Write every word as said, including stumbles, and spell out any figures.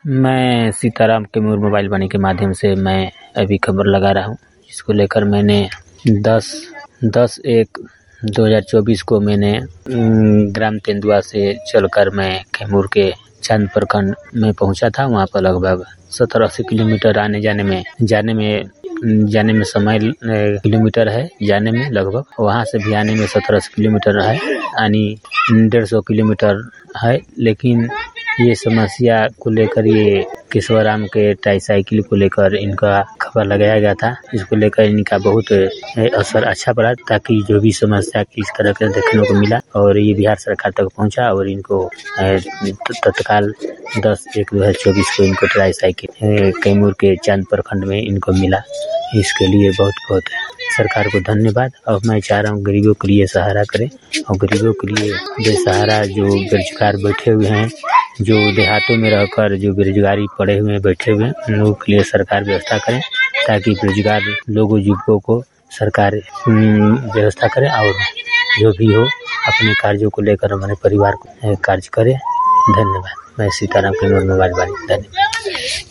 मैं सीताराम कैमूर मोबाइल वाणी के माध्यम से मैं अभी खबर लगा रहा हूँ। इसको लेकर मैंने दस दस एक दो हज़ार चौबीस को मैंने ग्राम तेंदुआ से चलकर मैं कैमूर के चांद प्रखंड में पहुंचा था। वहां पर लगभग सत्तर अस्सी किलोमीटर आने जाने में जाने में जाने में समय किलोमीटर है जाने में लगभग, वहां से भी आने में सत्तर अस्सी किलोमीटर है, यानी डेढ़ सौ किलोमीटर है। लेकिन ये समस्या को लेकर ये किशोराम के ट्राईसाइकिल को लेकर इनका खबर लगाया गया था। इसको लेकर इनका बहुत असर अच्छा पड़ा, ताकि जो भी समस्या इस तरह के देखने को मिला और ये बिहार सरकार तक पहुंचा और इनको तत्काल दस एक दो हज़ार चौबीस को इनको ट्राईसाइकिल कैमूर के चांद प्रखंड में इनको मिला। इसके लिए बहुत बहुत सरकार को धन्यवाद। और मैं चाह रहा हूँ गरीबों के लिए सहारा करें और गरीबों के लिए बेसहारा जो बेरोजगार बैठे हुए हैं, जो देहातों में रहकर जो बेरोजगारी पड़े हुए बैठे हुए हैं, उन लोगों के लिए सरकार व्यवस्था करें, ताकि बेरोजगार लोगों युवकों को सरकार व्यवस्था करे और जो भी हो अपने कार्यों को लेकर हमारे परिवार को कार्य करे। धन्यवाद। मैं सीताराम कैमूर मोबाइल वाणी। धन्यवाद।